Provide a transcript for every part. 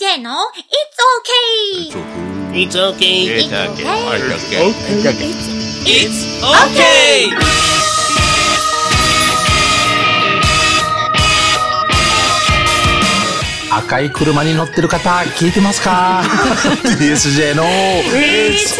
TSJ の It's okay! It's okay! It's okay! It's okay! 赤い車に乗ってる方聞いてますか？ TSJ の It's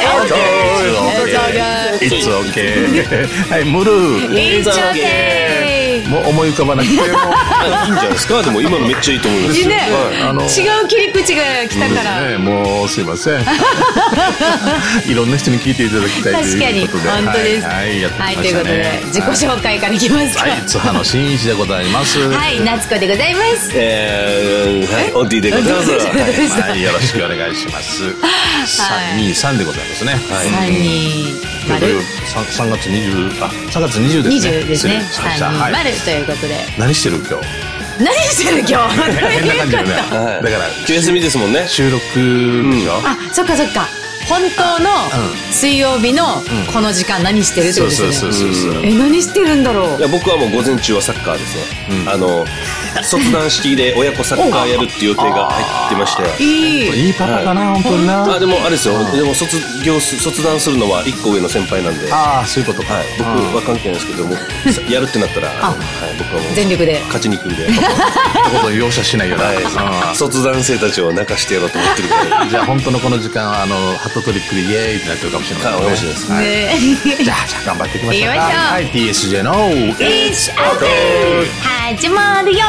It's okay はいムルー It's okay! もう思い浮かばなくてもいいんじゃないですか。でも今のめっちゃいいと思いますよ。 ね、 はい違う切り口が来たから、 ね、もうすいませんいろんな人に聞いていただきたいということで確かに本当ですはい、はい、やってまはい、 したねということで自己紹介からいきますか。 はい、津波の新一でございますはい、夏子でございます。 はい、オッディでございます。 はい、よろしくお願いします323でございますねはい 320 3月20ですね 20ですね。 失礼しましたはい 320ということで。 何してる今日何してる今日。 変な感じよねはいだから今日休みですもんね。 収録でしょあ、そっかそっか。本当の水曜日のこの時間何してるってことですね。 そう何してるんだろう。 いや僕はもう午前中はサッカーですね。卒団式で親子サッカーやるっていう予定が入ってまして。 いいパパかな本当になでもあれですよ。でも卒団するのは1個上の先輩なんで。 ああそういうことか僕は関係ないですけどもやるってなったら僕はもう全力で勝ちに行くんで。 ってことを容赦しないよな卒団生たちを泣かしてやろうと思ってるから。 じゃあ本当のこの時間はハットトリックでイエーイってなってるかもしれませんね面白いですはいね。 じゃあ頑張っていきましょうか行きましょうはい TSJ の It's okay! 始まるよ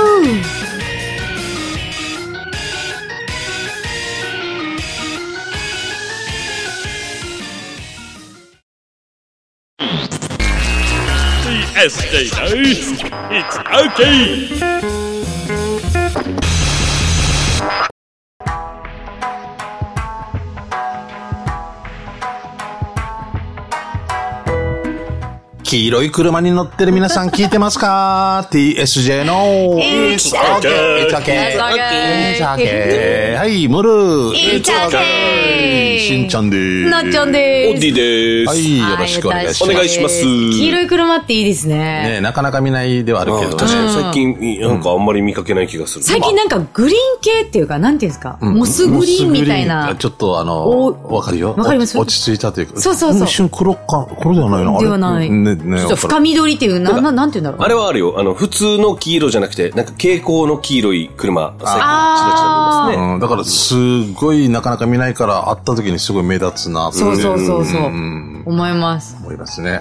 It's okay! 黄色い車に乗ってる皆さん聞いてますか？ TSJ の It's okay! It's okay! It's It's okay! はいムルー It's okay! しんちゃんでーすなっちゃんでーす。 オッディでーす。 はいよろしくお願いしますお願いします。 黄色い車っていいですね。 ねなかなか見ないではあるけど確かに最近なんかあんまり見かけない気がする。 最近なんかグリーン系っていうか、なんていうんですか、モスグリーンみたいな。 ちょっとわかるよ。 わかります落ち着いたというか。 そうそうそう一瞬黒ではないな。 ではないね、 ちょっと深緑っていう、なんていうんだろう。 あれはあるよ。普通の黄色じゃなくて、なんか蛍光の黄色い車、最近ちらちら見ますね。 だからすごいなかなか見ないから会った時にすごい目立つなとそう。思います。 思いますね。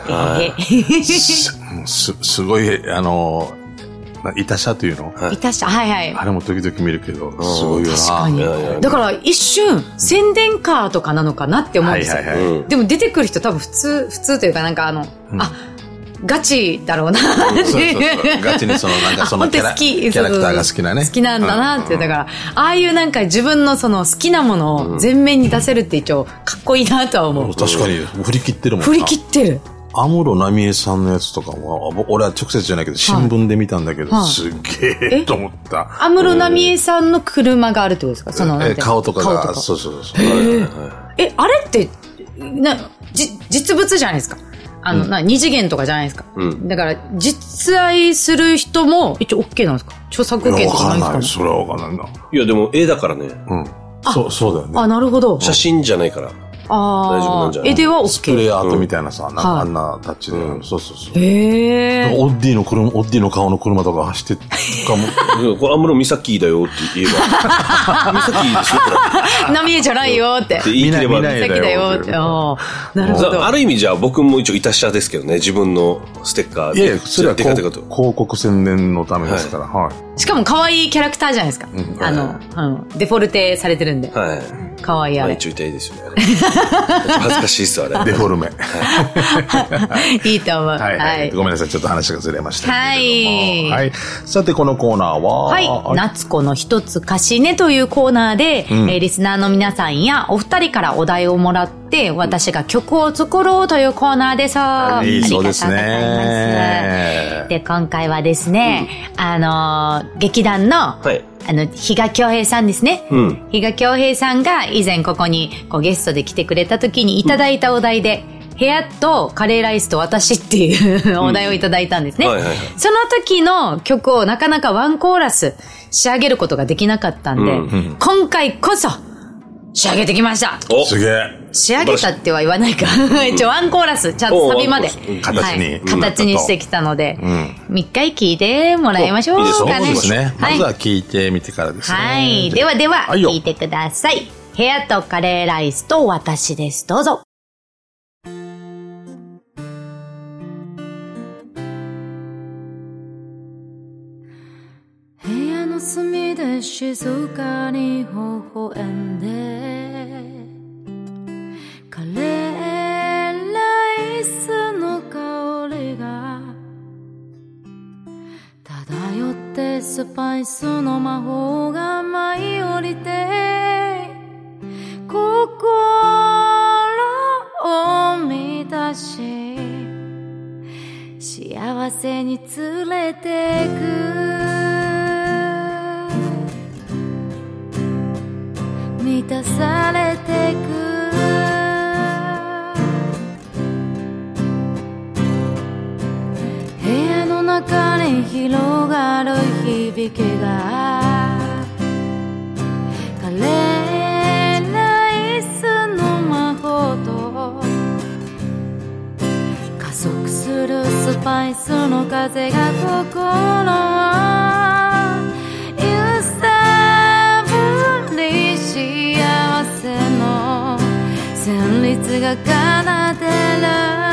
すごい、いた車というのいたし、はいはい。 あれも時々見るけど、すごいよな。 確かに。だから一瞬、宣伝カーとかなのかなって思うんですよ。でも出てくる人多分普通というかなんかガチだろうなってそうガチになんかそのキャラクターが好きなね。 好きなんだなって。だから、ああいうなんか自分のその好きなものを前面に出せるって一応かっこいいなとは思う。 確かに、振り切ってるもんな。 振り切ってる。 安室奈美恵さんのやつとかは、俺は直接じゃないけど、新聞で見たんだけど、すっげえと思った。 安室奈美恵さんの車があるってことですか？その顔とかが。そう。 あれって、実物じゃないですか。二次元とかじゃないですか。だから、実愛する人も一応 OK なんですか？著作権とかないんですか？ わかんない。それはわかんないな。 いや、でも絵だからね。 そうだよね。 なるほど。 写真じゃないから。大丈夫なんじゃない？ 絵では OK。 スプレーアートみたいなさ、あんなタッチで。そう。 へー。 オッディの顔の車とか走ってかも。 これ安室美咲だよって言えば。美咲ですよ、これ。 奈美恵じゃないよって。 って言い切れば。 美咲だよって。なるほど。 ある意味じゃあ僕も一応いたしゃですけどね、自分のステッカーで。 いや、それは広告宣伝のためですから。はい。 しかも可愛いキャラクターじゃないですか。デフォルテされてるんで。 はい。 可愛いあれ。 一応痛いですよね、あれ。恥ずかしいっすよ、あれ。 デフォルメ。 いいと思う。 はい。ごめんなさい、ちょっと話がずれましたけれども。 はい。 さて、このコーナーははい。夏子の一つ貸しねというコーナーで、リスナーの皆さんやお二人からお題をもらって、私が曲を作ろうというコーナーです。 そうですね。 で、今回はですね、劇団の、比嘉恭平さんですね。比嘉恭平さんが以前ここにゲストで来てくれた時にいただいたお題で部屋とカレーライスと私っていうお題をいただいたんですね。その時の曲をなかなかワンコーラス仕上げることができなかったんで、今回こそ仕上げてきました。 すげえ。 仕上げたっては言わないか。一応ワンコーラス、ちゃんとサビまで。形にしてきたので、一回聴いてもらいましょうかね。 そうですね。まずは聴いてみてからですね。 はい。では、聴いてください。部屋とカレーライスと私です。どうぞ。 部屋の隅で静かに微笑んでカレーライスの香りが漂ってスパイスの魔法が舞い降りて心を満たし幸せに連れてく満たされてく部屋の中に広がる響きがカレーライスの魔法と加速するスパイスの風が心を揺さぶり幸せの旋律が奏でる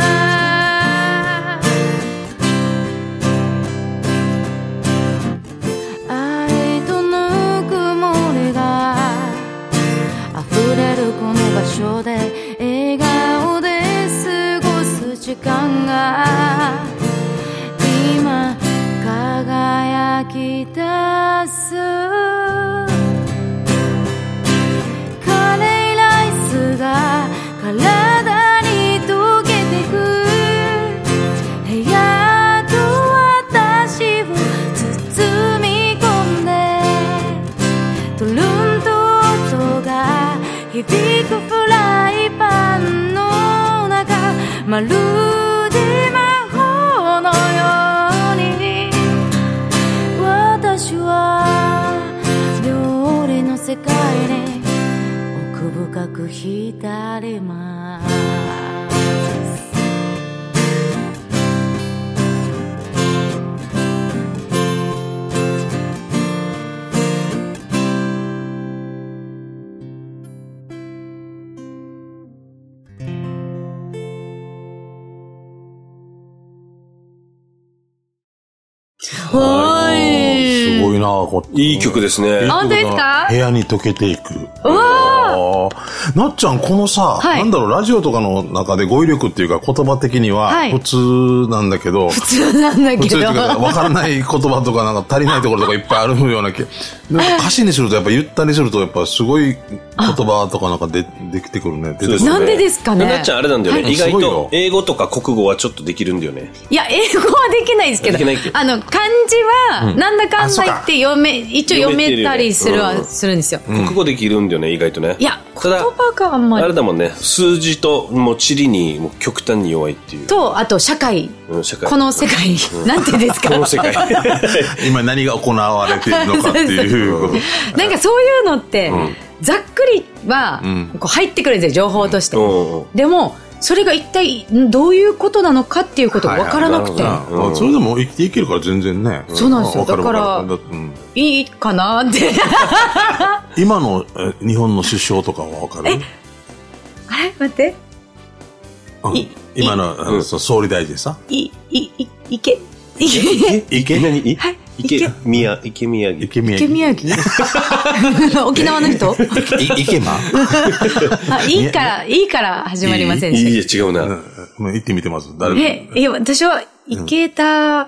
愛とぬくもりが溢れるこの場所で笑顔で過ごす時間が今輝き出すカレーライスが体に溶けてく部屋と私を包み込んでトゥルンと音が響くフライパンの中まるで魔法のように私は料理の世界に奥深く浸りますはい。 すごいな、 いい曲ですね。 本当ですか？ 部屋に溶けていく。 わー。なっちゃん、このさ、 はい、 なんだろう、ラジオとかの中で語彙力っていうか言葉的には普通なんだけど、 普通なんだけど。 普通っていうか、わからない言葉とかなんか足りないところとかいっぱいあるようななんか歌詞にするとやっぱ言ったりするとやっぱすごい言葉とかなんかできてくるね。 なんでですかね。 なっちゃんあれなんだよね。意外と英語とか国語はちょっとできるんだよね。 いや、英語はできないですけど、漢字はなんだかんだ言って一応読めたりするんですよ。 国語できるんだよね、意外とね。 いや、言葉があんまり。 あれだもんね、数字ともう地理にもう極端に弱いっていう。 と、あと社会。この世界、なんてですか。 この世界。 今何が行われているのかっていうこと。 なんかそういうのって、ざっくりはこう入ってくるんですよ、情報として。でも、それが一体どういうことなのかっていうことが分からなくて。 それでも生きていけるから全然ね。 そうなんですよ。だから、いいかなって。 今の日本の首相とかは分かる？ あれ待って。 今の総理大臣さ。 池何？池宮城。 池宮城沖縄の人？ 池間？ いいから始まりませんでした。 いいえ、違うな。 言ってみてます。 いや、私は池田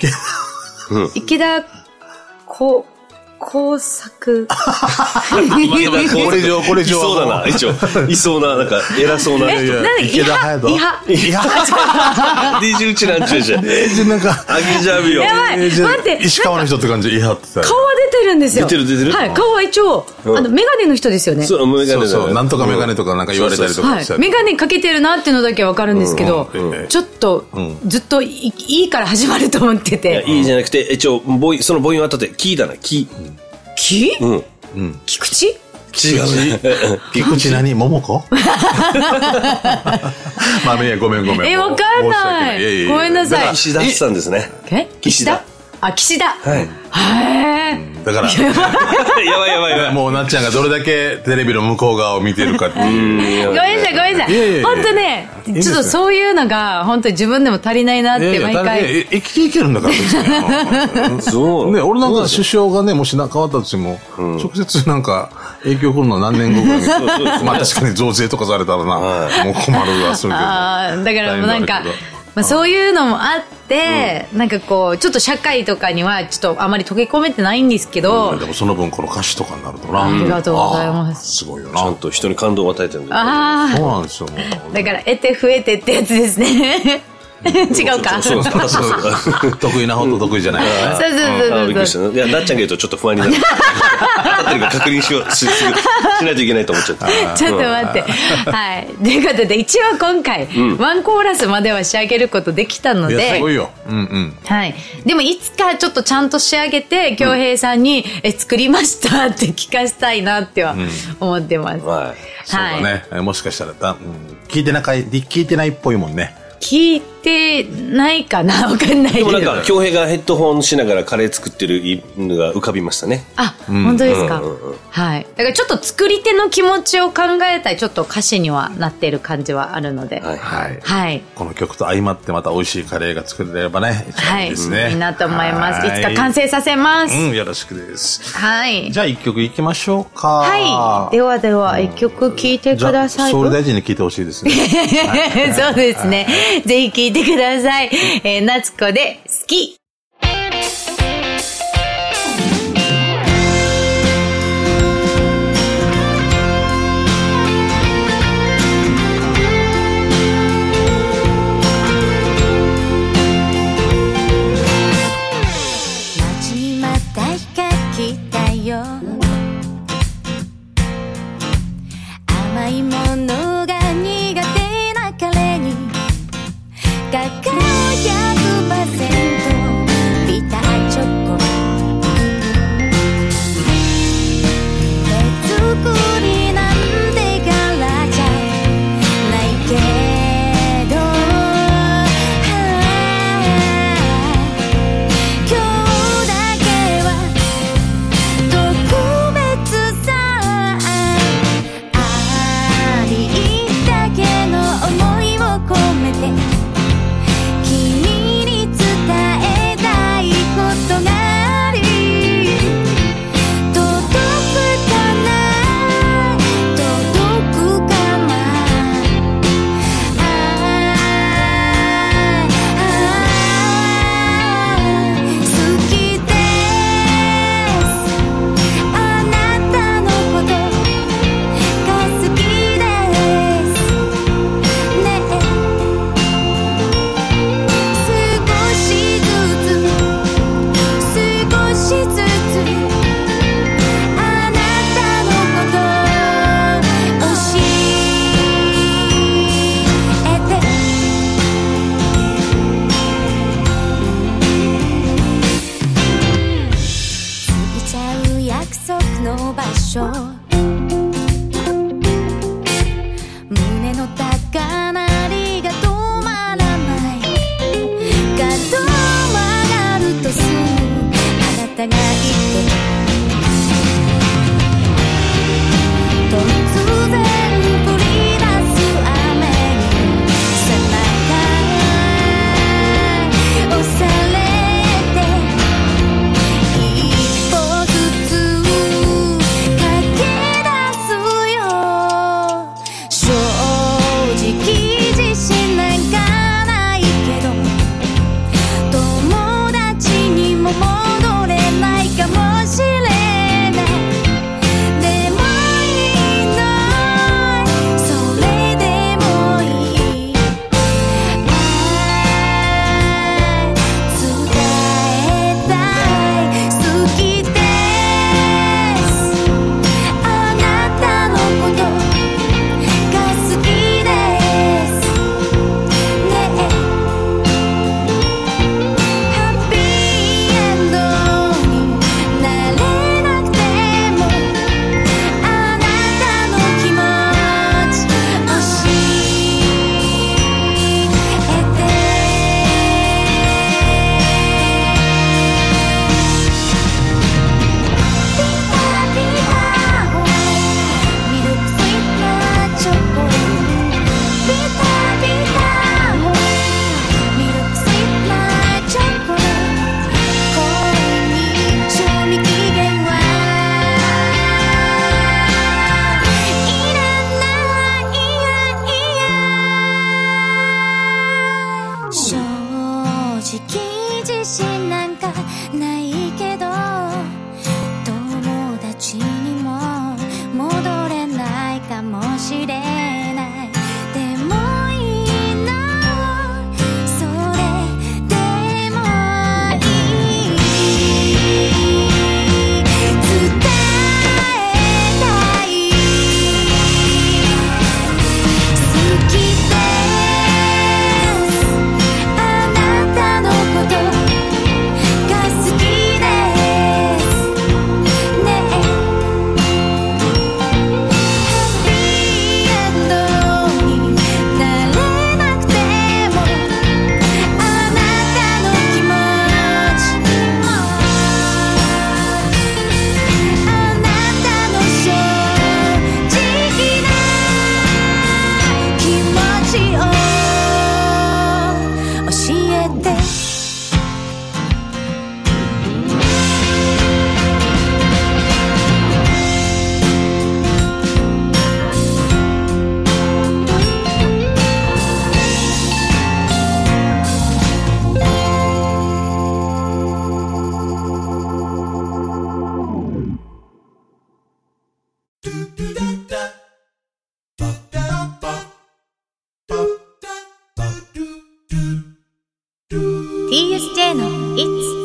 工作。 これ以上。 いそうだな、一応。いそうな、なんか、偉そうな。 池田隼人。 DJ うちなんちゅうじゃん。 なんか、 あげじゃびよ。 やばい、待って。 石川の人って感じ、顔は出てるんですよ。 出てる。 はい、顔は一応、メガネの人ですよね。 そう、メガネだそう、なんとかメガネとかなんか言われたりとかして。 メガネかけてるなっていうのだけわかるんですけど、ちょっと、ずっといいから始まると思ってて。 いいじゃなくて、一応、その母音は後で、キーだな、キー。 キー？菊池？ 違う。菊池何？桃子？まあ、いや、ごめん。 わかんない。ごめんなさい。 岸田さんですね。 岸田？岸田。 はい。 だから、やばい。もうなっちゃんがどれだけテレビの向こう側を見てるかっていう。 ごめんなさい。本当ね、ちょっとそういうのが、本当に自分でも足りないなって毎回。 生きていけるんだから別に。そう。ね、俺なんか首相がね、もし変わったとしても、直接なんか影響来るのは何年後ぐらいに。まあ確かに増税とかされたらな、もう困るわ、するけど。だからもうなんか、まあ、そういうのもあって、なんかこうちょっと社会とかにはちょっとあまり溶け込めてないんですけど、 でもその分この歌詞とかになるとな、 ありがとうございます。 すごいよな。 ちゃんと人に感動を与えてるんだ。 そうなんですよ。 だから得て増えてってやつですね。違うか。 そう得意な方と得意じゃない。 そう。 びっくりした。いや、なっちゃんが言うとちょっと不安になる。当たってるか確認しないといけないと思っちゃった。 ちょっと待って。はい。ということで、一応今回、ワンコーラスまでは仕上げることできたので。 すごいよ。 はい。でも、いつかちょっとちゃんと仕上げて、京平さんに、作りましたって聞かせたいなっては思ってます。 はい。 そうだね。もしかしたら、聞いてないっぽいもんね。 聞いてないかな、わかんないけど。 でもなんか、京平がヘッドホンしながらカレー作ってるのが浮かびましたね。 あ、本当ですか。はい。だからちょっと作り手の気持ちを考えたり、ちょっと歌詞にはなっている感じはあるので。はい。 この曲と相まってまた美味しいカレーが作れればね、いいですね。 いいなと思います。いつか完成させます。 よろしくです。 はい。 じゃあ一曲いきましょうか。 はい。では一曲聴いてください。 総理大臣に聞いてほしいですね。 そうですね。ぜひ聴いてください。夏子で好き。 待ちまた日が来たよ、甘いものが苦手な彼にカカオ 100% ビターチョコ、手作りなんてからじゃないけど、今日だけは特別さ、あり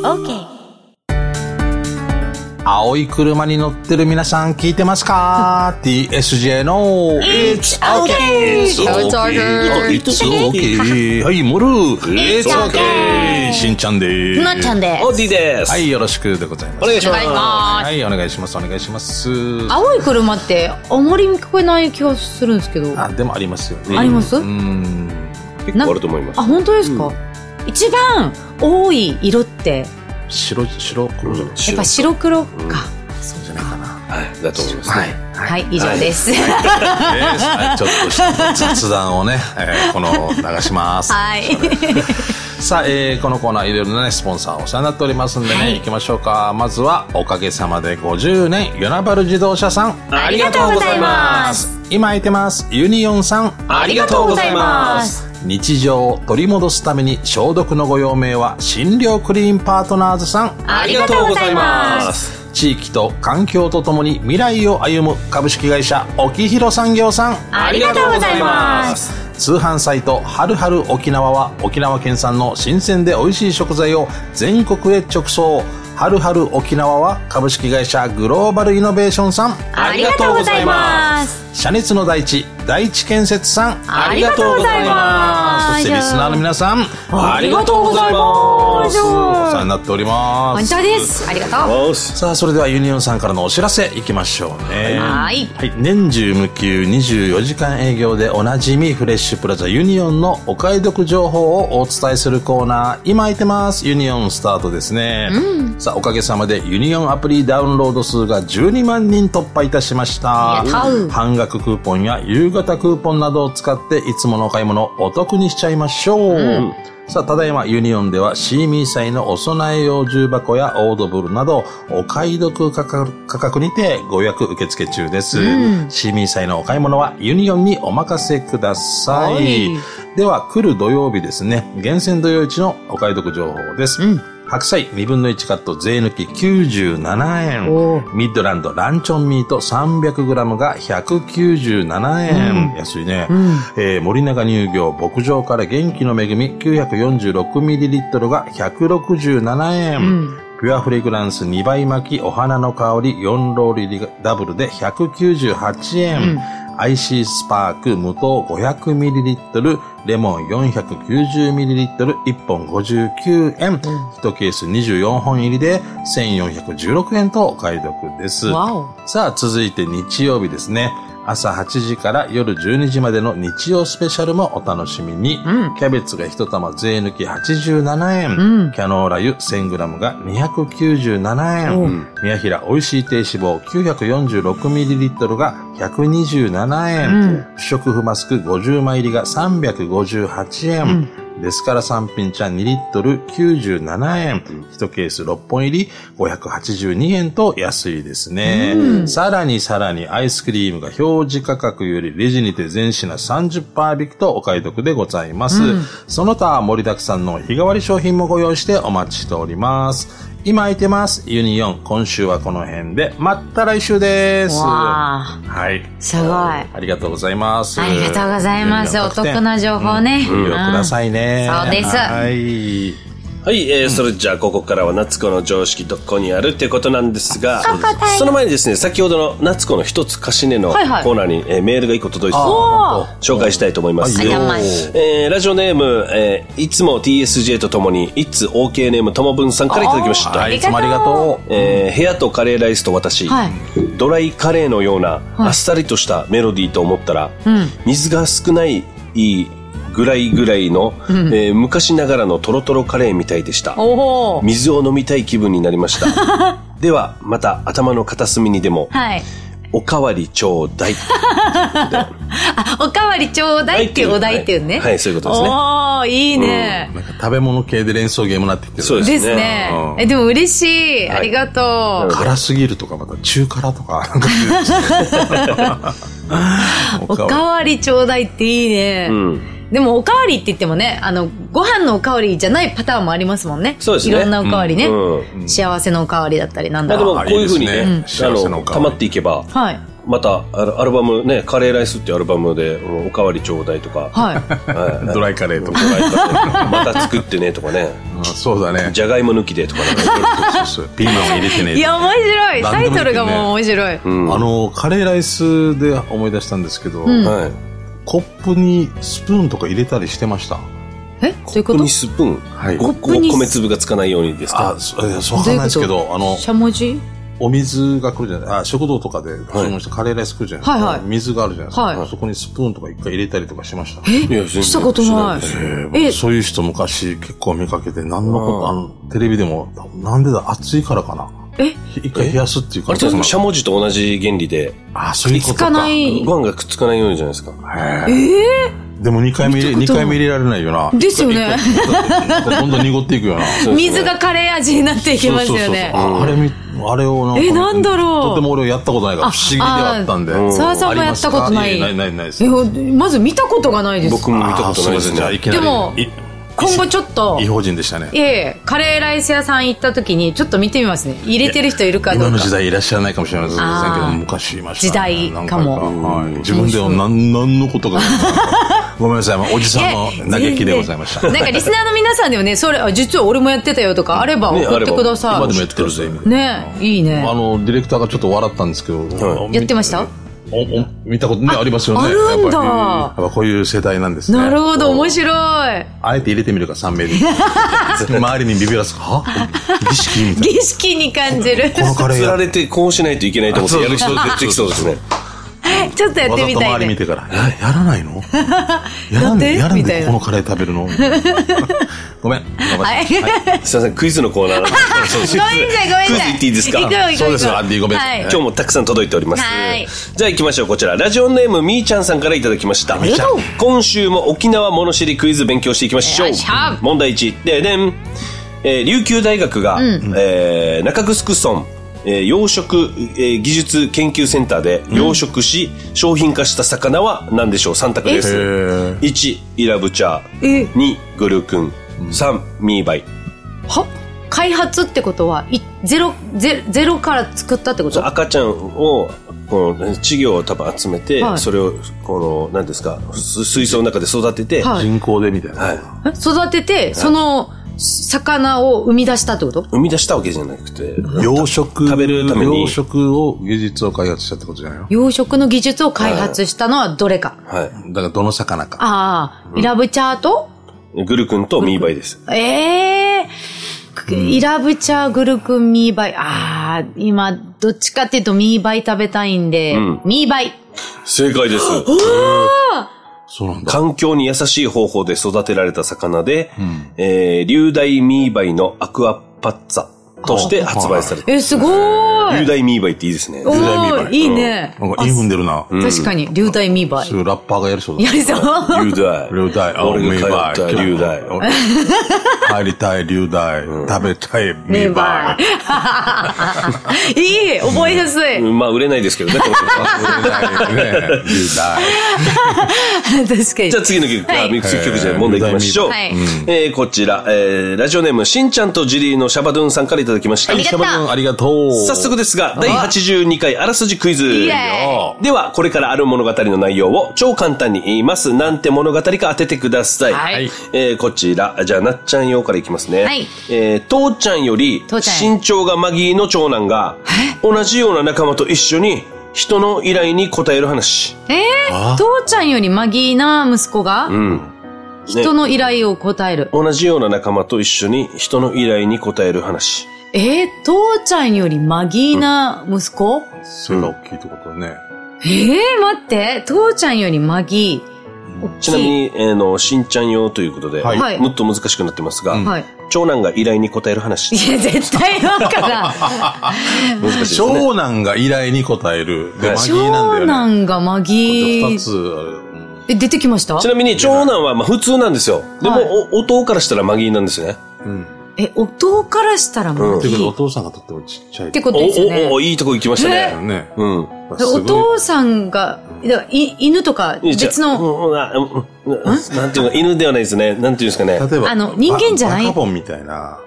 OK。 青い車に乗ってる皆さん聞いてますか？ TSJ の It's OK! It's OK! It's OK! はい、モル It's OK! しんちゃんでーす。 なっちゃんです。 オッディです。 はい、よろしくでございます。 お願いします。 はい、お願いします。お願いします。 青い車ってあんまり見かけない気がするんですけど。 あ、でもありますよね。 あります？ 結構あると思います。 あ、本当ですか？一番多い色って白黒じゃない。 やっぱ白黒か。 そうじゃないかな。 はい、だと思いますね。 はい、以上です。 はい、ちょっとした雑談をね、流します。 はい。 さあ、このコーナーいろいろなね、スポンサーお世話になっておりますんでね、行きましょうか。まずは、おかげさまで50年、ヨナバル自動車さん。 ありがとうございます。 今空いてます、ユニオンさん。 ありがとうございます。 日常を取り戻すために消毒のご用命は、診療クリーンパートナーズさん。 ありがとうございます。 地域と環境とともに未来を歩む株式会社沖広産業さん。 ありがとうございます。 通販サイトはるはる沖縄は沖縄県産の新鮮で美味しい食材を全国へ直送。はるはる沖縄は株式会社グローバルイノベーションさん。 ありがとうございます。 社熱の大地第一建設さん。 ありがとうございます。 そしてリスナーの皆さん、 ありがとうございます。 お世話になっております。 本当です。ありがとう。 さあ、それではユニオンさんからのお知らせいきましょうね。 はい。 年中無休24時間営業でおなじみフレッシュプラザユニオンのお買い得情報をお伝えするコーナー、今空いてますユニオンスタートですね。さあ、おかげさまでユニオンアプリダウンロード数が12万人突破いたしました。半額クーポンや夕方クーポンなどを使っていつものお買い物をお得にしちゃいましょう。さあ、ただいまユニオンではシーミー祭のお供え用重箱やオードブルなどお買い得価格にてご予約受付中です。シーミー祭のお買い物はユニオンにお任せください。では、来る土曜日ですね、厳選土曜市のお買い得情報です。白菜2分の1カット税抜き97円。ミッドランドランチョンミート 300g が197円。安いね。森永乳業牧場から元気の恵み 946ml が167円。ピュアフレグランス2倍巻きお花の香り4ロール入りダブルで198円。IC スパーク無糖 500ml レモン 490ml 1本59円、1ケース24本入りで1416円とお買い得です。さあ、続いて日曜日ですね。朝8時から夜12時までの日曜スペシャルもお楽しみに。キャベツが1玉税抜き87円。キャノーラ油 1000g が297円。宮平美味しい低脂肪 946ml が127円。不織布マスク50枚入りが358円。ですから3品茶2リットル97円。1ケース6本入り582円と安いですね。さらにアイスクリームが表示価格よりレジにて全品 30% 引きとお買い得でございます。その他盛りだくさんの日替わり商品もご用意してお待ちしております。今空いてますユニオン、今週はこの辺でまた来週です。はい、 すごいありがとうございます。 ありがとうございます。お得な情報ね。 ご利用くださいね。 そうです。 はい、それじゃあここからは夏子の常識どこにあるっていうことなんですが、その前にですね、先ほどの夏子の一つ貸し値のコーナーに、メールが一個届いてたので紹介したいと思います。ラジオネーム、いつも TSJ とともに It's OK ネームともぶんさんからいただきました。 いつもありがとう。 部屋とカレーライスと私、ドライカレーのようなあっさりとしたメロディーと思ったら、水が少ないぐらいの、昔ながらのトロトロカレーみたいでした。水を飲みたい気分になりました。ではまた頭の片隅にでも、おかわりちょうだい。 おかわりちょうだいっていうお題っていうね。 はい、そういうことですね。 おー、いいね。 なんか食べ物系で連想ゲームになってきてる。 そうですね。でも嬉しい。ありがとう。 辛すぎるとか、また中辛とか。 おかわりちょうだいっていいね。でもおかわりって言ってもね、ご飯のおかわりじゃないパターンもありますもんね。 そうですね。 いろんなおかわりね。幸せのおかわりだったりなんだろう。 でもこういう風にね、溜まっていけば、 またアルバムね、カレーライスっていうアルバムでおかわりちょうだいとか、 ドライカレーとか、 また作ってねとかね、 そうだね、 じゃがいも抜きでとかね、 ピーマンを入れてね。 いや、面白い。タイトルがもう面白い。 カレーライスで思い出したんですけど、コップにスプーンとか入れたりしてました。 コップにスプーン、米粒がつかないようにですか？ そうなんですけど、 しゃもじ？ お水が来るじゃない、食堂とかで注文してカレーライス来るじゃないですか。水があるじゃないですか。そこにスプーンとか一回入れたりとかしました。 したことない。 そういう人昔結構見かけて、何のこと、テレビでも、なんでだ、暑いからかな。一回冷やすっていうか。 あれってしゃもじと同じ原理で。 そういうことか。 ご飯がくっつかないようにじゃないですか。 でも2回目入れられないよな。 ですよね。 どんどん濁っていくよな。 水がカレー味になっていきますよね。 あれをなんだろう。 とても俺やったことないから不思議ではあったんで。 澤さんもやったことない。 ないです。 まず見たことがないです。 僕も見たことないですね。 でも、今後ちょっと。 異邦人でしたね。 カレーライス屋さん行った時にちょっと見てみますね。入れてる人いるかどうか。 今の時代いらっしゃらないかもしれませんけど、昔いました。 時代かも。 自分では何のことか。ごめんなさい、おじさんの嘆きでございました。 なんかリスナーの皆さんでもね、それ、実は俺もやってたよとかあれば送ってください。 今でもやってるぜ。 ね、いいね。 ディレクターがちょっと笑ったんですけど。 やってました？ 見たことね、ありますよね。 あるんだ。 やっぱこういう世代なんですね。 なるほど、面白い。 あえて入れてみるか、3名で。周りにビビらすか、儀式みたいな。 儀式に感じる。 このカレー。 釣られてこうしないといけないと思ってやる人出てきそうですね。 ちょっとやってみたいね。 わざと周り見てから、やらないの？やらんでこのカレー食べるの？ごめん。すいません、クイズのコーナーなんで。 ごめんなさい。 クイズ言っていいですか？ そうですよ、アンディごめん。 今日もたくさん届いております。じゃあ行きましょう。こちら、ラジオネームみーちゃんさんからいただきました。今週も沖縄物知りクイズ勉強していきましょう。問題1。ででん。琉球大学が、中城村、養殖、技術研究センターで養殖し、商品化した魚は何でしょう？ 3 択です。1、イラブチャー。2、グルクン。3、ミーバイ。 開発ってことはゼロから作ったってこと？ 赤ちゃんをこの稚魚を多分集めて、それをこの何ですか、水槽の中で育てて、 人工でみたいな、 育てて、その魚を生み出したってこと？ 生み出したわけじゃなくて、 養殖食べるために養殖を技術を開発したってことじゃないの？ 養殖の技術を開発したのはどれか。 だからどの魚か。 イラブチャーとグルクンとミーバイです。 イラブチャー、グルクン、ミーバイ。今、どっちかっていうとミーバイ食べたいんで、ミーバイ。 正解です。 そうなんだ。 環境に優しい方法で育てられた魚で、流大ミーバイのアクアパッツァとして発売されて。 すごーい。 流大ミーバイっていいですね。 流大ミーバイ。 いいね。 なんかイン踏んでるな。 確かに、流大ミーバイ。 そういうラッパーがやりそうだ。 やりそう。 流大。 流大。 俺が通った流大。 入りたい流大。食べたいミーバイ。いい、覚えやすい。 まあ、売れないですけどね、この曲。 流大。 確かに。 じゃあ次の曲じゃ問題いきましょう。こちら、ラジオネーム、しんちゃんとジリーのシャバドゥンさんからいただきました。 ありがとう。 早速ですが、第82回あらすじクイズ。では、これからある物語の内容を超簡単に言います。なんて物語か当ててください。こちら、じゃあなっちゃん用からいきますね。父ちゃんより身長がマギーの長男が、同じような仲間と一緒に人の依頼に応える話。 父ちゃんよりマギーな息子が、人の依頼を答える。 同じような仲間と一緒に人の依頼に応える話。 父ちゃんよりマギーな息子？ 背が大きいってことね。 待って。父ちゃんよりマギー。 ちなみに、しんちゃん用ということで、もっと難しくなってますが、長男が依頼に応える話。 いや、絶対わからん。 難しいですね。 長男が依頼に応える。で、マギーなんだよね。 長男がマギー。 二つある。 出てきました？ ちなみに長男はまあ普通なんですよ。でも、弟からしたらマギーなんですね。 弟からしたらマギー。 お父さんがとってもちっちゃい。 ってことですよね。 いいとこ行きましたね。 お父さんが、犬とか別の。 なんていうの、犬ではないですね。なんていうんですかね。 例えば、 人間じゃない。 バカボンみたいな。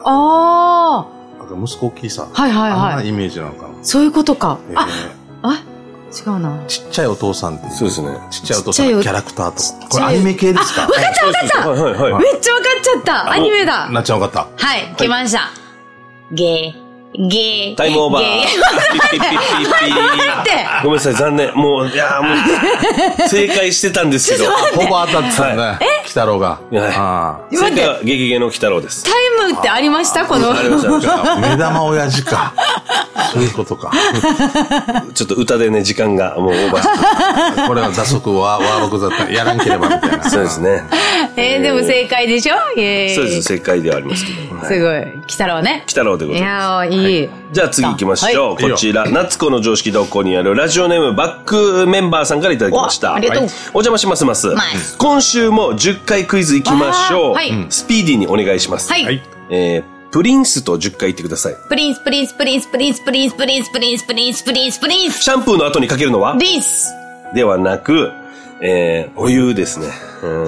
ああ。息子大きいさ。 はいはいはい。 あんなイメージなのかな。 そういうことか。 違うな。 ちっちゃいお父さんって。 そうですね。 ちっちゃいお父さんのキャラクターとか。これアニメ系ですか？ わかったわかった、 はいはいはい。 めっちゃわかっちゃった。アニメだ。 なっちゃんわかった。 はい、来ました。ゲー。 タイムオーバー。ピッピッピッピッピッピッ。ごめんなさい、残念。もう、いやもう、正解してたんですけど。 ほぼ当たってたね。鬼太郎が。 正解はゲゲゲの鬼太郎です。 タイムってありましたこの。 ありました。 目玉親父か。そういうことか。 ちょっと歌でね、時間がもうオーバーしてこれは打足は和睦だったらやらんければみたいな。 そうですね。 でも正解でしょ？ そうです、正解ではありますけど。 すごい。鬼太郎ね。 鬼太郎でございます。 いやいい。 じゃあ次行きましょう。こちら、夏子の常識動向にあるラジオネームバックメンバーさんからいただきました。 ありがとう。 お邪魔しますます。今週も10回クイズ行きましょう。スピーディーにお願いします。はい。プリンスと10回言ってください。 プリンス、プリンス、プリンス、プリンス、プリンス、プリンス、プリンス、プリンス、プリンス、プリンス。 シャンプーの後にかけるのはリンス。 ではなく、お湯ですね。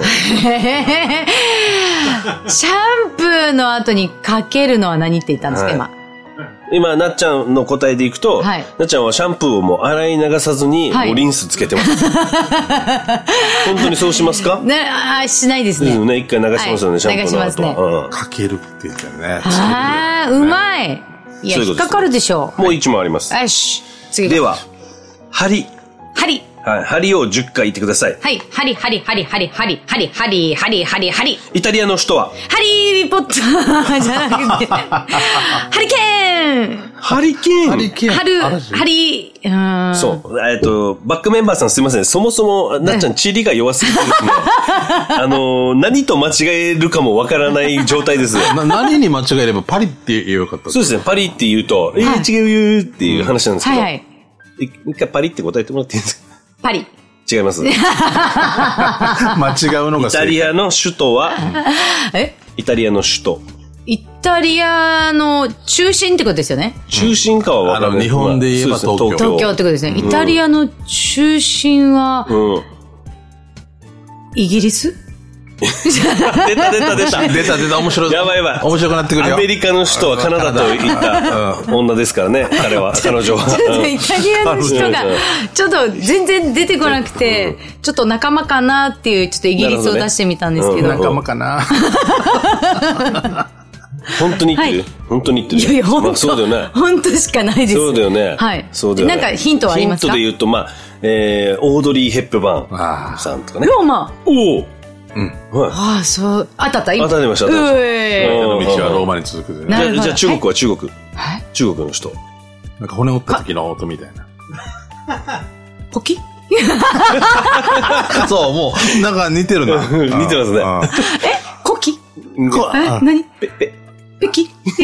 シャンプーの後にかけるのは何って言ったんですか、今。 今、なっちゃんの答えでいくと、なっちゃんはシャンプーをもう洗い流さずに、もうリンスつけてます。本当にそうしますか？ しないですね。 一回流しますよね、シャンプーの後。流しますね。 かけるって言ったよね。 うまい。いや、引っかかるでしょう。 もう1問あります。 よし。次。 では、針。 針。 はい。針を10回言ってください。 はい。針、針、針、針、針、針、針、針、針、針。 イタリアの首都はハリーポッターじゃなくて。ハリケーン。 ハリケーン。 ハリケーン。 ハリ、 そう。バックメンバーさんすいません。そもそも、なっちゃん、地理が弱すぎてですね。何と間違えるかもわからない状態です。 何に間違えればパリって言えばよかった。 そうですね。パリって言うと、違うよっていう話なんですけど。 はい。 一回パリって答えてもらっていいですか？ パリ。 違います。 間違うのがイタリアの首都はイタリアの首都。 イタリアの中心ってことですよね。 中心かはわからない。 日本で言えば東京。 東京ってことですね。イタリアの中心は、イギリス？ 出た。面白い。やばい。 面白くなってくるよ。 アメリカの首都はカナダと言った女ですからね、彼女は。 ちょっとイタリアの人が、ちょっと全然出てこなくて、ちょっと仲間かなっていう、ちょっとイギリスを出してみたんですけど。 仲間かな。 本当に言ってる？本当に言ってる？ いや、本当。 そうだよね。 本当しかないです。 そうだよね。 はい。 そうだよね。 なんかヒントはありますか？ ヒントで言うと、オードリー・ヘップバーンさんとかね。 ローマ。 おお。 そう。当たった。 当たりました。 道はローマに続くでね。じゃあ中国は中国。中国の人。 なんか骨折った時の音みたいな。 ポキ？ そう、もう、なんか似てるな。 似てますね。 コキ？何？北京？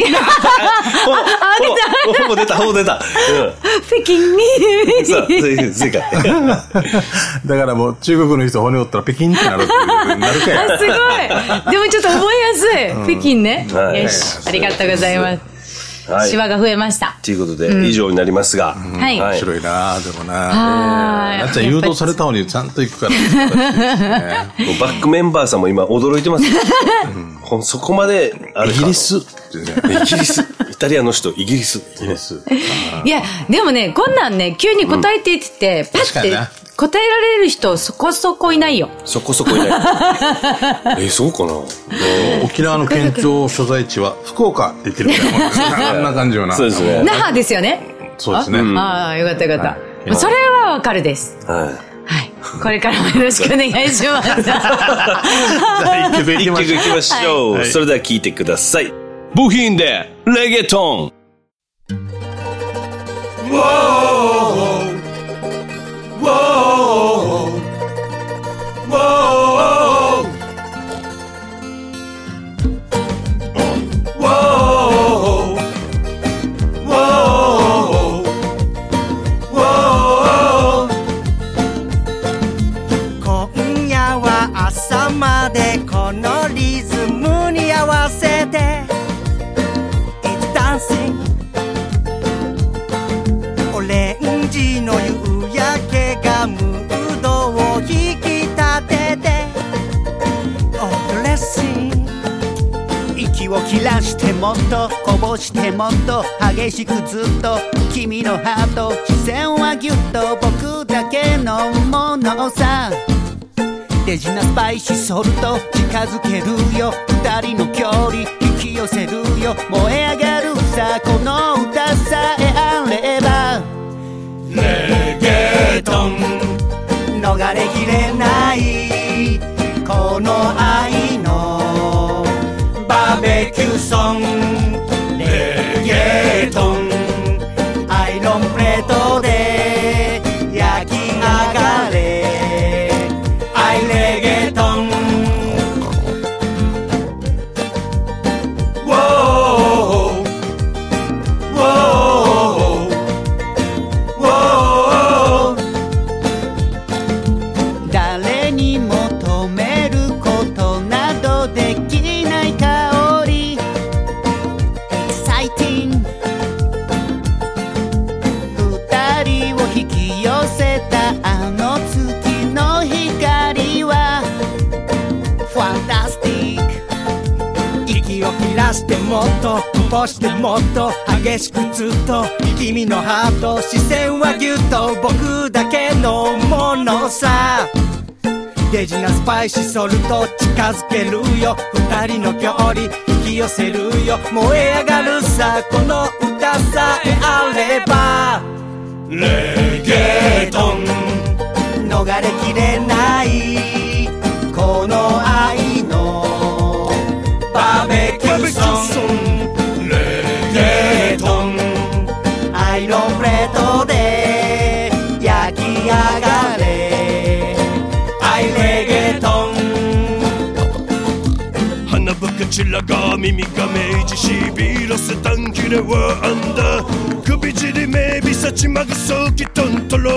ほぼ出た。 北京に。 さあ、正解。 だからもう中国の人骨折ったら北京ってなるかや。 すごい。でもちょっと覚えやすい。北京ね。よし。ありがとうございます。シワが増えました。 ということで、以上になりますが。 はい。 面白いなでもななっちゃん誘導されたのにちゃんと行くから。 バックメンバーさんも今驚いてます。そこまで、 イギリス。 イタリアの首都、イギリス。 いや、でもね、こんなんね、急に答えてって言って、パッて答えられる人そこそこいないよ。 そこそこいない。そうかな。 沖縄の県庁所在地は福岡って言ってるみたいなもんですね。あんな感じよな。 そうですね。 那覇ですよね。 そうですね。 ああ、よかった。それはわかるです。はい。これからもよろしくお願いします。 一曲いきましょう。それでは聴いてください。部品でレゲトン。 今夜は朝までこのリズムに合わせて It's dancing 俺切らしてもっとこぼしてもっと激しくずっと君のハート視線はギュッと僕だけのものさデジなスパイシーソルト近づけるよ二人の距離引き寄せるよ燃え上がるさこの歌さえあればレゲトン逃れきれないこの愛のバーベキューソンレゲトンアイロンプレートで焼き上がれアイレゲトンウォーウォーウォー誰にも止めることなどできない香り Exciting 二人を引き寄せたあの月の光は Fantastic 息を切らしてもっとこぼしてもっと激しくずっと君のハート視線はギュッと僕だけのものさデジなスパイシーソルト近づけるよ二人の距離引き寄せるよ燃え上がるさこの歌さえあればレゲトン逃れきれないこの愛のバーベキューソンレゲトンアイロンプレートで焼き上がれアイレゲトン鼻ぶかちらが耳が明治しびらせ短切れはあんだ首尻目びさちまぐそきとんとろ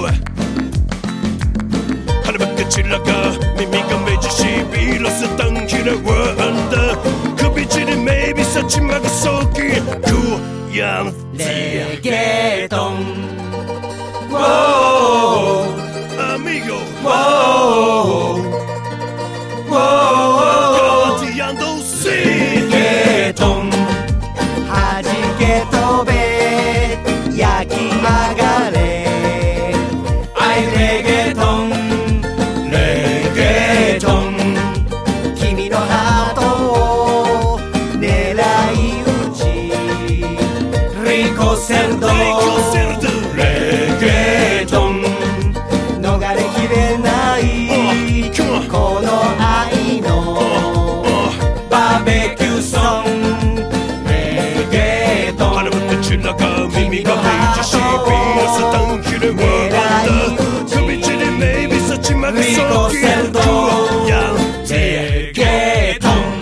鼻ぶかちらが耳が明治しびらせ短切れはあんだ首尻目びさちまぐそきくやんレゲトンウォーアミゴウォーウォーガーディアンドシレゲトン弾け飛べ焼き上がれアイレゲトンレゲトン君のハートを狙い撃ちリコセルドレゲトン逃れきれないこの愛のバーベキューソンレゲトン鼻ぶかちらが耳が明治しびらせ短切れはあんだ首尻目びさちまぐそきくやんレゲトン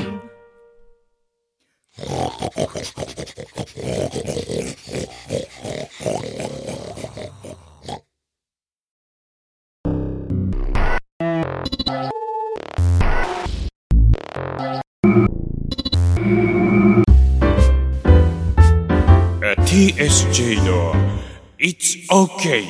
TSJ の It's OK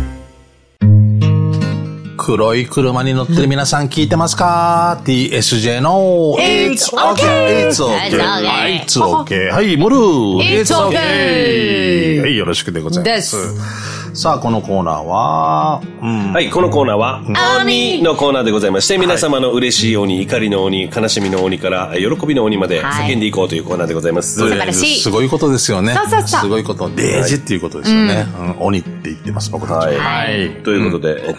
黒い車に乗ってる皆さん聞いてますか？ TSJ の It's OK! It's OK! It's OK! はい、ムルー It's OK! はい、よろしくでございま。 ですさあ、このコーナーは、 はい、このコーナーは、鬼のコーナーでございまして、皆様の嬉しい鬼、怒りの鬼、悲しみの鬼から、喜びの鬼まで叫んでいこうというコーナーでございます。 素晴らしい。 すごいことですよね。 そうそうそうすごいこと。デージっていうことですよね。鬼って言ってます、僕たちは。 はい。ということで、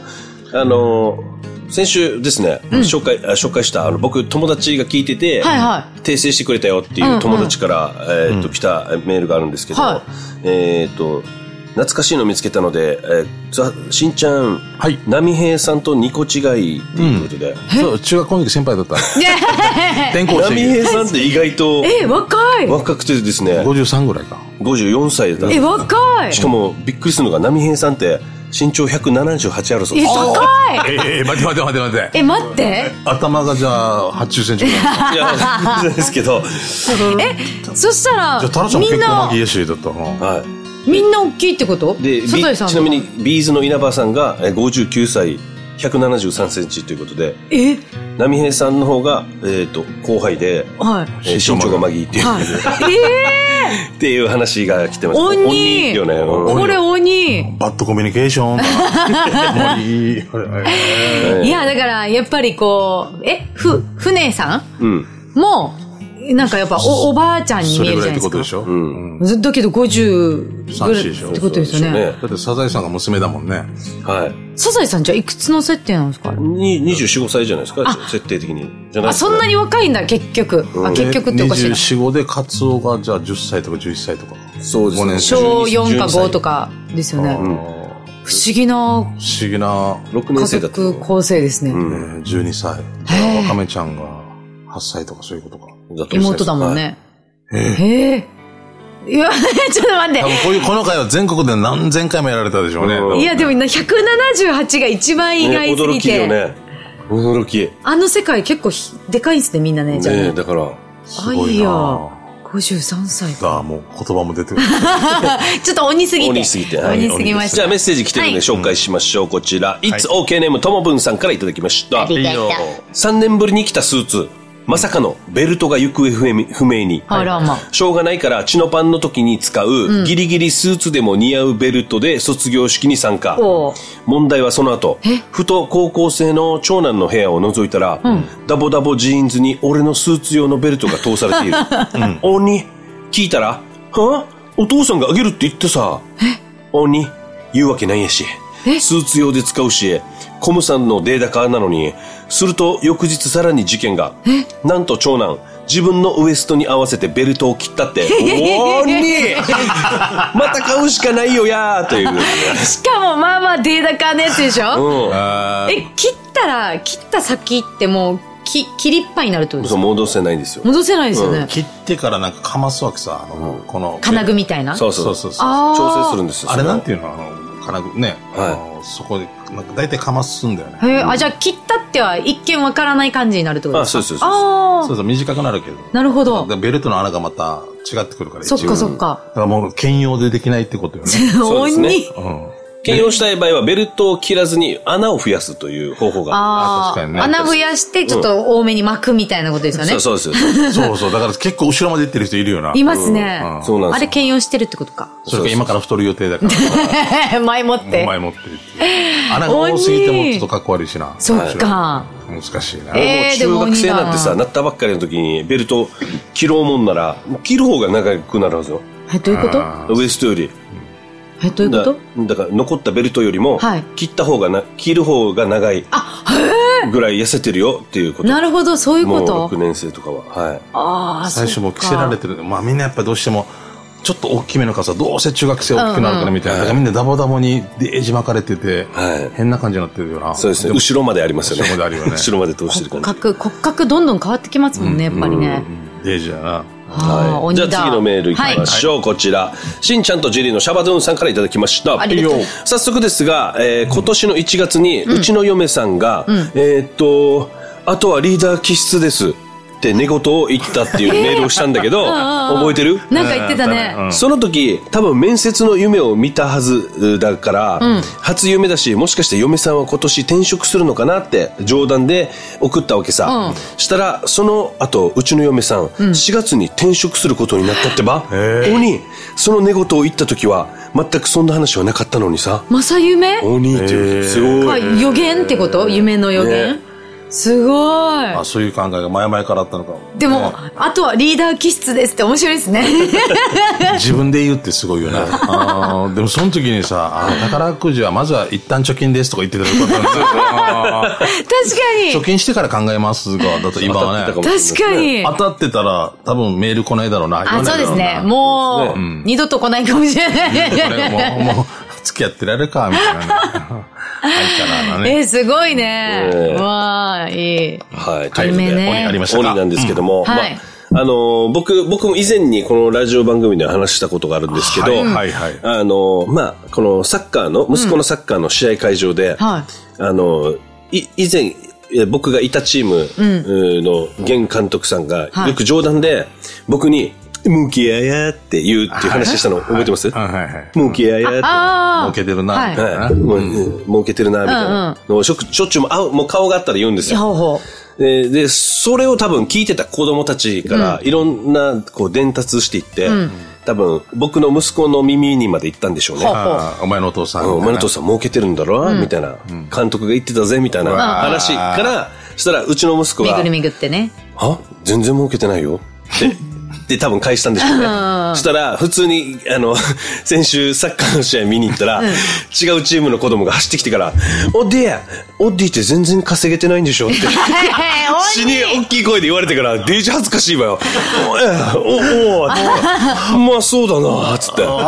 先週ですね、紹介した、僕、友達が聞いてて、訂正してくれたよっていう友達から、来たメールがあるんですけど、懐かしいの見つけたので、しんちゃん、波平さんと2個違いっていうことで。 そう、中学校の時先輩だった。転校して。 波平さんって意外と、若くてですね。 53ぐらいか。 54歳だった。 若い。 しかも、びっくりするのが、波平さんって、身長178あるそうです。 高い待って。 待って。 頭がじゃあ80センチぐらい。 いや、そうですけど。 そしたら、 じゃあ、タラちゃんも結構マギエシーだったな。 はい。 みんな大きいってことで、ちなみに、ビーズの稲葉さんが59歳 173センチということで、波平さんの方が、後輩で、身長がマギーっていう、っていう話が来てます。 鬼よね。これ鬼。 バッドコミュニケーション。 いや、だから、やっぱりこう、船さんも、なんかやっぱおばあちゃんに見えるじゃないですか。それぐらいってことでしょ。だけど50ぐらいってことですよね。 だってサザエさんが娘だもんね。 はい。 サザエさんじゃあいくつの設定なんですか ？24、5歳じゃないですか、設定的に。じゃないですか。 そんなに若いんだ、結局。結局っておかしいな。 24、5でカツオがじゃあ10歳とか11歳とか。 そうですね。 小4か5とかですよね。不思議な 6年生だった家族構成ですね。 12歳。わかめちゃんが8歳とかそういうことか。 妹だもんね。いや、ちょっと待って。 多分この回は全国で何千回もやられたでしょうね。 いや、でも178が一番意外すぎて。 驚きよね。驚き。 あの世界結構でかいんすね、みんなね。じゃあねだから。 すごいな。 53歳か。もう言葉も出てくる。 ちょっと鬼すぎて。 鬼すぎて。 鬼すぎました。 じゃあメッセージ来てるんで紹介しましょう。こちら。It's OK ネームともぶんさんからいただきました。 ありがとう。 3年ぶりに来たスーツ。まさかのベルトが行方不明に。 あらま。 しょうがないからチノパンの時に使うギリギリスーツでも似合うベルトで卒業式に参加。問題はその後、ふと高校生の長男の部屋を覗いたら、ダボダボジーンズに俺のスーツ用のベルトが通されている。鬼、聞いたら、お父さんがあげるって言ってさ。鬼、言うわけないやし。スーツ用で使うし、コムさんのデータ化なのに、すると翌日さらに事件が。なんと長男、自分のウエストに合わせてベルトを切ったって。鬼また買うしかないよやーという。 しかもまあまあデータ化のやつでしょ。切った先ってもう、切りっぱになるってことですか？ 戻せないんですよ。 戻せないですよね。 切ってからなんかかますわけさ、この。 金具みたいな。 そう。調整するんですよ。 あれなんていうの金具ね。そこで、なんか大体かますんだよね。 じゃあ切ったっては一見わからない感じになるってことですか？ そう。 そう、短くなるけど。 なるほど。 ベルトの穴がまた違ってくるから。 そっか。だからもう兼用でできないってことよね。 鬼。 兼用したい場合はベルトを切らずに穴を増やすという方法が。 確かにね。 穴増やしてちょっと多めに巻くみたいなことですよね。 そう。 そう。だから結構後ろまで行ってる人いるよな。 いますね。 そうなんです。 あれ兼用してるってことか。 それか今から太る予定だから。 前もって。 前もってるっていう。穴が多すぎてもちょっとかっこ悪いしな。 そっか。 難しいな。 もう中学生なんてさ、なったばっかりの時にベルト切ろうもんなら、切る方が長くなるはずよ。 どういうこと？ ウエストより。 どういうこと？ だから残ったベルトよりも、切る方が長いぐらい痩せてるよっていうこと。 なるほど、そういうこと。 もう6年生とかは。 最初も着せられてる。まあみんなやっぱどうしても、ちょっと大きめの傘、どうせ中学生大きくなるからみたいな。だからみんなダボダボにデージ巻かれてて、変な感じになってるよな。 そうですね。後ろまでありますよね。 後ろまであるよね。 後ろまで通してる感じ。 骨格どんどん変わってきますもんね、やっぱりね。 デージだな。 じゃあ次のメールいきましょう。こちら。しんちゃんとジェリーのシャバドゥンさんからいただきました。早速ですが、今年の1月にうちの嫁さんが、あとはリーダー気質ですって寝言を言ったっていうメールをしたんだけど、覚えてる？ なんか言ってたね。 その時、多分面接の夢を見たはずだから、初夢だし、もしかして嫁さんは今年転職するのかなって冗談で送ったわけさ。したら、その後、うちの嫁さん、4月に転職することになったってば。鬼、その寝言を言った時は、全くそんな話はなかったのにさ。 正夢？ 鬼っていう、すごい。 予言ってこと？夢の予言？すごい。 そういう考えが前々からあったのかも。 でも、あとはリーダー気質ですって面白いですね。 自分で言うってすごいよね。でもその時にさ、宝くじはまずは一旦貯金ですとか言ってたことなんですよ。確かに。 貯金してから考えますが、だと今はね。 確かに。 当たってたら多分メール来ないだろうな。 そうですね。もう、二度と来ないかもしれない。 もう、付き合ってられるか、みたいな。 すごいね。わあ、いい。 はい。ということで、 ありました鬼なんですけども、僕も以前にこのラジオ番組で話したことがあるんですけど、このサッカーの、息子のサッカーの試合会場で、以前、僕がいたチームの現監督さんがよく冗談で僕に、 儲けややって言うっていう話したの覚えてます？儲けややって。 儲けてるな、みたいな。 儲けてるな、みたいなのをしょっちゅうもう顔があったら言うんですよ。で、それを多分聞いてた子供たちからいろんなこう伝達していって、多分僕の息子の耳にまで行ったんでしょうね。 お前のお父さん。 お前のお父さん儲けてるんだろみたいな。監督が言ってたぜみたいな話から、そしたらうちの息子が。 巡ってね。 全然儲けてないよ。で、多分返したんでしょうね。そしたら、普通に、先週サッカーの試合見に行ったら、違うチームの子供が走ってきてから、オッディって全然稼げてないんでしょって。死に大きい声で言われてから、デージ恥ずかしいわよ。まあそうだな、つって。で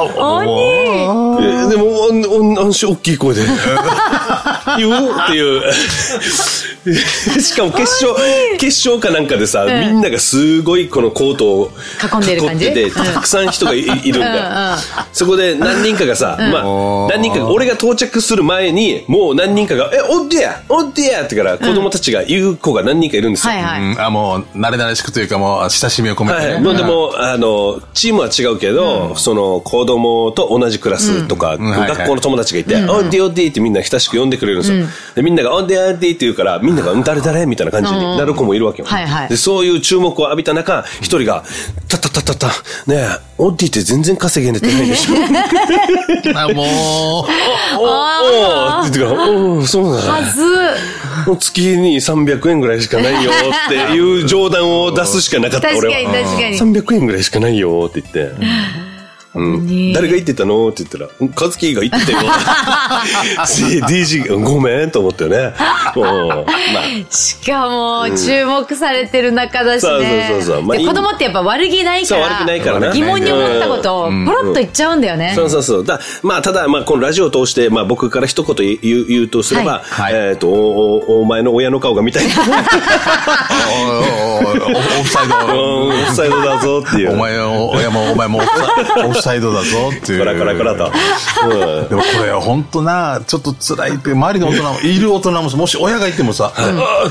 も、大きい声で。言うっていう。しかも決勝かなんかでさ、みんながすごいこのコートを囲んでる感じで、たくさん人がいるんだよ。そこで何人かがさ、何人かが、俺が到着する前に、もう何人かが、オッディやってから子供たちが言う子が何人かいるんですよ。 もう、慣れ慣れしくというかもう、親しみを込めてね。 でも、チームは違うけど、その子供と同じクラスとか、学校の友達がいて、オッディってみんな親しく呼んでくれるんですよ。で、みんながオッディって言うから、みんなが誰みたいな感じになる子もいるわけよ。で、そういう注目を浴びた中、一人が、ねえ、オッディって全然稼げねてないでしょ。 もう。 って言ってから、そうだね。 はず。 もう月に300円ぐらいしかないよっていう冗談を出すしかなかった、俺は。 確かに。 300円ぐらいしかないよって言って。誰が言ってたのって言ったら、カズキが言ってたよ。DG、ごめんと思ったよね。 しかも、注目されてる中だしね。 そう。 子供ってやっぱ悪気ないから、疑問に思ったことをポロッと言っちゃうんだよね。 そう。ただ、このラジオを通して、僕から一言言うとすれば、お前の親の顔が見たい。オフサイド。 オフサイドだぞっていう。 お前もオフサイドだぞっていう。 カラと。 でもこれ本当な、ちょっと辛いって、周りの大人も、いる大人も、もし親がいてもさ、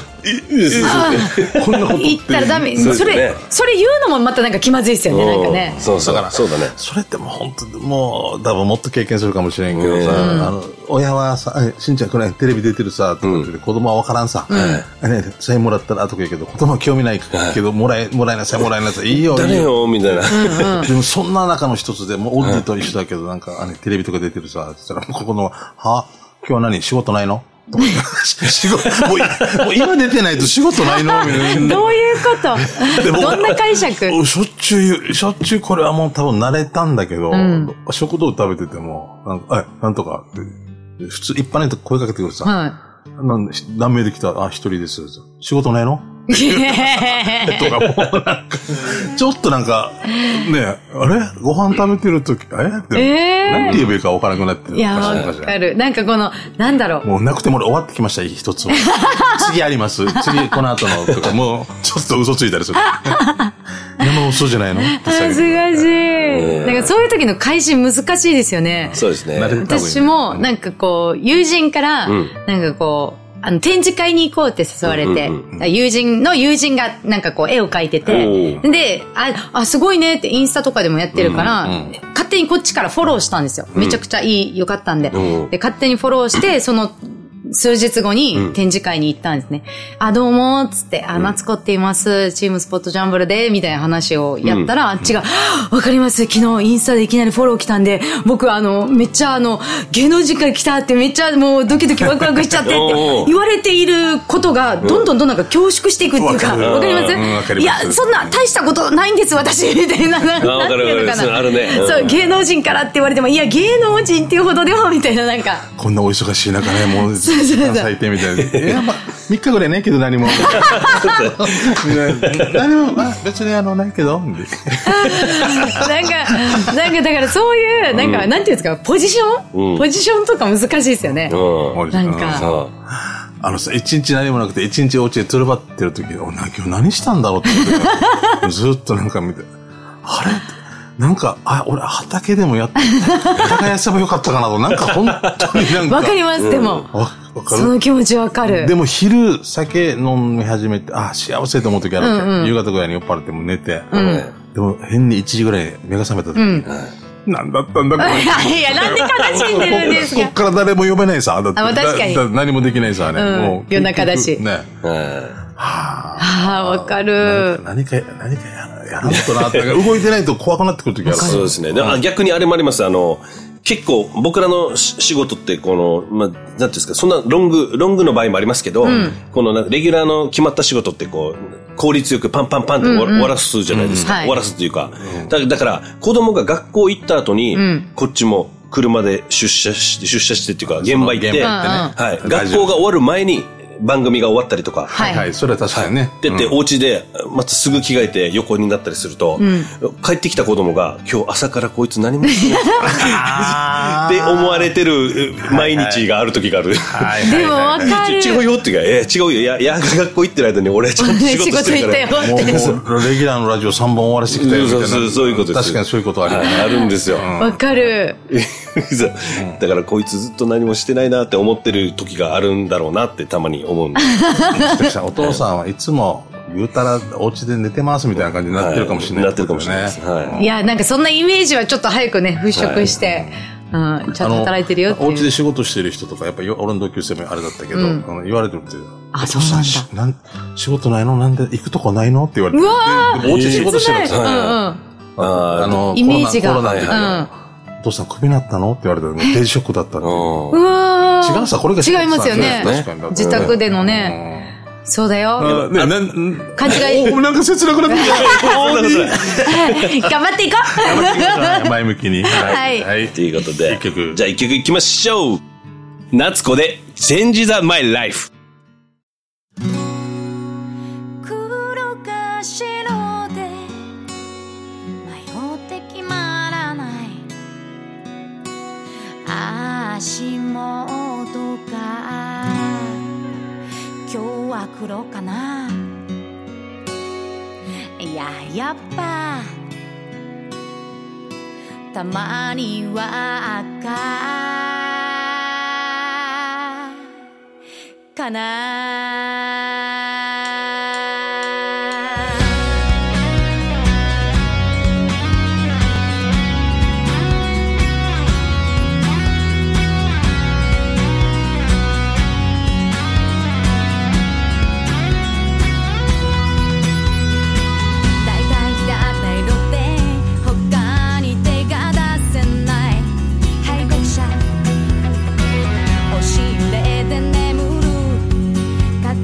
こんなこと言ったらダメ。それ言うのもまたなんか気まずいですよね、なんかね。 そうだね。 それってもう本当もう、多分もっと経験するかもしれんけどさ、親はさ、しんちゃんこれテレビ出てるさ、とか言って子供はわからんさ、サインもらったらとか言うけど、子供は興味ないけど、もらいなさい、いいよ。 誰よ、みたいな。 でもそんな中の一つで、もうオッディと一緒だけど、なんか、テレビとか出てるさ、って言ったら、ここの、今日は何仕事ないの仕事、もう今出てないと仕事ないのみたいな。 どういうことどんな解釈しょっちゅうこれはもう多分慣れたんだけど、食堂食べてても、なんとかって、普通一般の人声かけてくるさ、何名で来た一人です。仕事ないのとかもうなんか、ちょっとなんか、ねあれご飯食べてるとき、なんて言えばいいか分からなくなってる。 いや、わかる。なんかこの、なんだろう。 もうなくても終わってきました、一つは。次あります。次、この後のとか、もう、ちょっと嘘ついたりする。山嘘じゃないの恥ずかしい。なんかそういう時の返し難しいですよね。 そうですね。 私も、なんかこう、友人から、なんかこう、展示会に行こうって誘われて、友人がなんかこう絵を描いてて、で、すごいねってインスタとかでもやってるから、勝手にこっちからフォローしたんですよ。めちゃくちゃ良かったんで。で、勝手にフォローして、その、数日後に展示会に行ったんですね。どうも、つって、マツコって言います。チームスポットジャンブルで、みたいな話をやったら、あっちが、わかります。昨日インスタでいきなりフォロー来たんで、僕めっちゃ芸能人から来たってめっちゃもうドキドキワクワクしちゃってって言われていることが、どんどんなんか恐縮していくっていうか、わかりますいや、そんな大したことないんです、私、みたいな。 わかる。あるね。 そう、芸能人からって言われても、いや、芸能人っていうほどでも、みたいななんか。 こんなお忙しい中ね、もう、最低みたいな。3日ぐらいないけど何も。何も、別にないけど。なんかだからそういう、なんか、なんていうんですか、ポジションとか難しいですよね。なんか。 さ、一日何もなくて、一日お家でつるばってる時、今日何したんだろうって。ずっとなんか見て、あれなんか、俺畑でも耕せばよかったかなと、なんか本当になんか。 わかります、でも。その気持ちわかる。 でも昼、酒飲み始めて、幸せと思う時あるって、夕方ぐらいに酔っ払っても寝て、 でも変に1時ぐらい目が覚めた時に、何だったんだこれ。 いや、なんで悲しんでるんですか。 こっから誰も呼べないさ。だって確かに何もできないさね。もう夜中だし。 ね。 わかる。 何かやらんとなって、動いてないと怖くなってくる時ある。 そうですね。逆にあれもあります。結構僕らの仕事ってなんていうんですか、そんなロングの場合もありますけど、このレギュラーの決まった仕事って効率よくパンパンパンって終わらすじゃないですか。終わらすというか。だから子供が学校行った後に、こっちも車で出社してっていうか、現場行って、学校が終わる前に、番組が終わったりとか。 はい。それは確かにね。 で、お家で、またすぐ着替えて横になったりすると、帰ってきた子供が、今日朝からこいつ何もしてないって思われてる毎日がある時がある。 でもわかる。 違うよって言うか、違うよ。学校行ってる間に俺はちゃんと仕事してるから。 もうレギュラーのラジオ3本終わらせてきたよみたいな。 そういうことです。 確かにそういうことあるんですよ。 わかる。 だからこいつずっと何もしてないなって思ってる時があるんだろうなってたまに思うんです。 お父さんはいつも言うたらお家で寝てますみたいな感じになってるかもしれない。 なってるかもしれないです。 いや、なんかそんなイメージはちょっと早くね、払拭して、ちゃんと働いてるよっていう。 お家で仕事してる人とか、やっぱり俺の同級生もあれだったけど、言われてるって。 あ、そうなんだ。 仕事ないの？なんで行くとこないの？って言われて。うわー！お家で仕事してるんですよ。 イメージが。 コロナで。お父さんクビになったのって言われたら、デジショックだったんで。 うわ違うさ、これが違いますよね。自宅でのね。そうだよ。勘違い。 なんか切なくなってきた。 頑張っていこう。前向きに。 はい。 ということで、じゃあ一曲いきましょう。夏子で、Change the My Life。 黒か白で迷って決まらない足元が今日は黒かな。いややっぱたまには赤かな。押し入れで眠る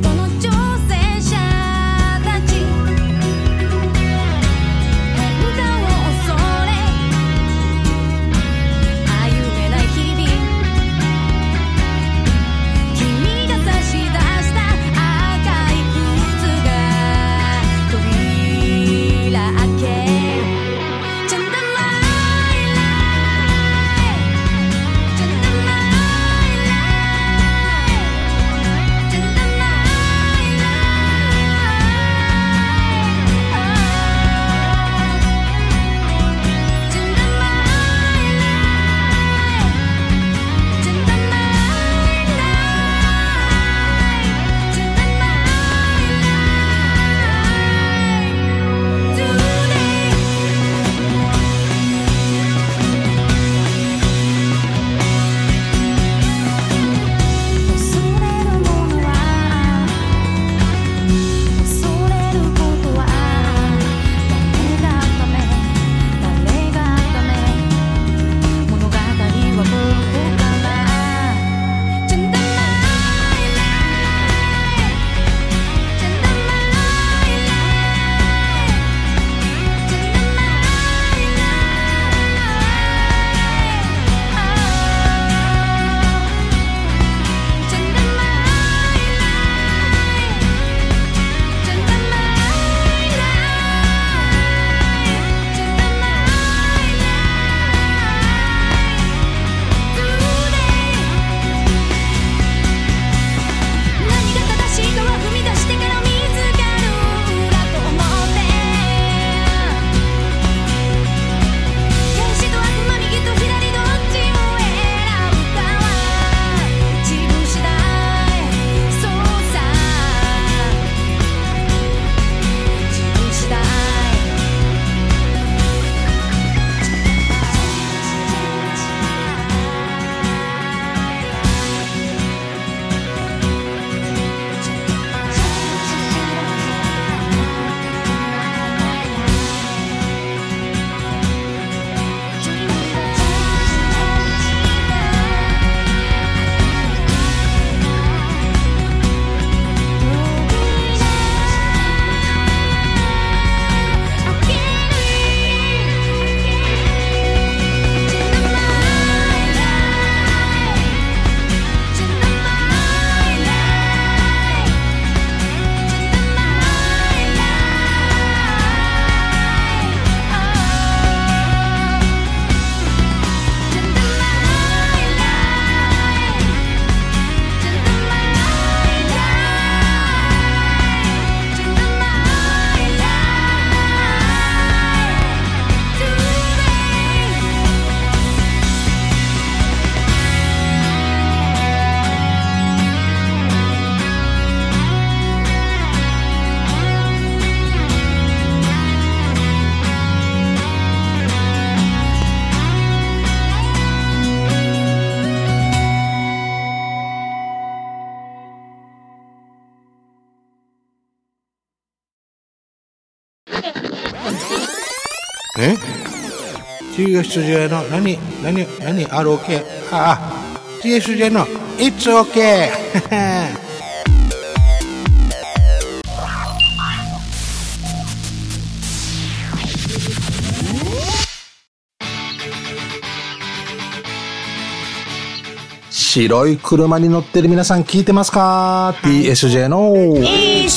TSJ の何 ROK TSJ の It's OK 白い車に乗ってる皆さん聞いてますか？ TSJ の It's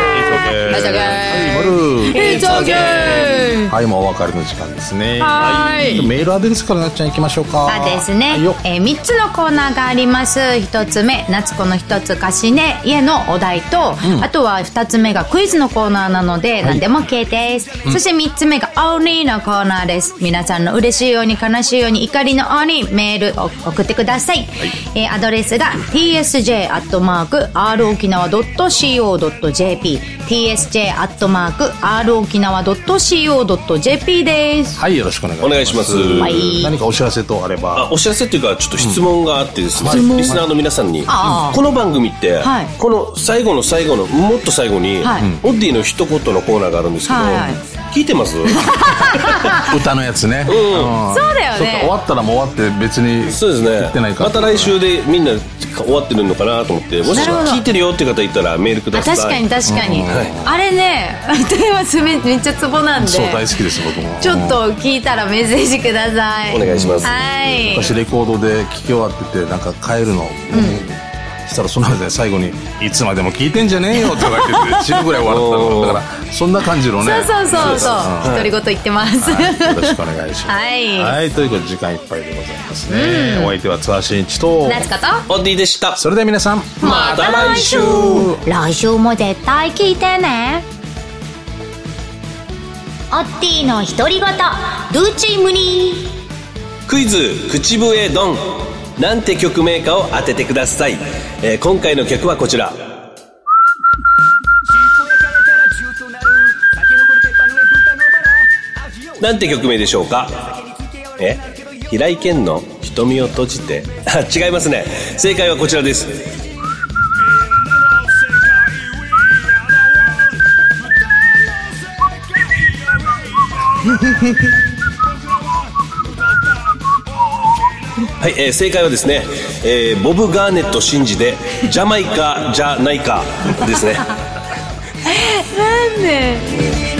okay! はい、もうお別れの時間ですね。 はい。 メールアドレスからなっちゃん行きましょうか。 そうですね。 3つのコーナーがあります。1つ目、夏子の1つかしね家のお題と、あとは2つ目がクイズのコーナーなので、何でも OK です。そして3つ目がONLYのコーナーです。皆さんの嬉しいように悲しいように怒りのONLYメールを送ってください。アドレスが tsj@rokinawa.co.jp tsj@rokinawa.co.jp です。 はい、よろしくお願いします。何かお知らせとあれば。 お知らせっていうか、ちょっと質問があってですね、リスナーの皆さんに、この番組って、この最後の最後の、もっと最後に、オッディの一言のコーナーがあるんですけど、聞いてます？ 歌のやつね。 そうだよね。 終わったらもう終わって別に。 そうですね。また来週でみんな終わってるのかなと思って、もし聞いてるよって方いたらメールください。 確かに確かに。あれね、めっちゃツボなんで。 そう、大好きです僕も。 ちょっと聞いたらメッセージください。 お願いします。 はい。 昔レコードで聴き終わってて、なんか帰るの。したらその後で最後に「いつまでも聞いてんじゃねえよ」って言われて死ぬぐらい笑ったのだからそんな感じのね。 そう独り言言ってます。 よろしくお願いします。はい、ということで時間いっぱいでございますね。お相手は津田真一と夏子とオッディでした。 それでは皆さんまた来週。 来週も絶対聞いてね。オッティの独り言ドゥチームにクイズ口笛ドンなんて曲名かを当ててください。今回の曲はこちら。なんて曲名でしょうか？平井堅の瞳を閉じて違いますね。正解はこちらです。はい、正解はですね、ボブ・ガーネット真司でジャマイカじゃないかですね。 なんで